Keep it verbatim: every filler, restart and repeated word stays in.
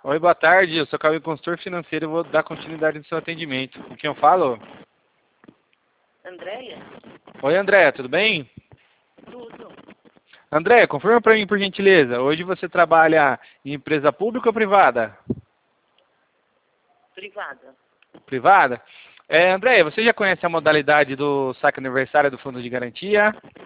Oi, boa tarde. Eu sou Cauê, consultor financeiro. Eu vou dar continuidade no seu atendimento. Com quem eu falo? Andréia? Oi, André, tudo bem? Tudo. André, confirma para mim, por gentileza. Hoje você trabalha em empresa pública ou privada? Privada. Privada? É, André, você já conhece a modalidade do saque aniversário do Fundo de Garantia?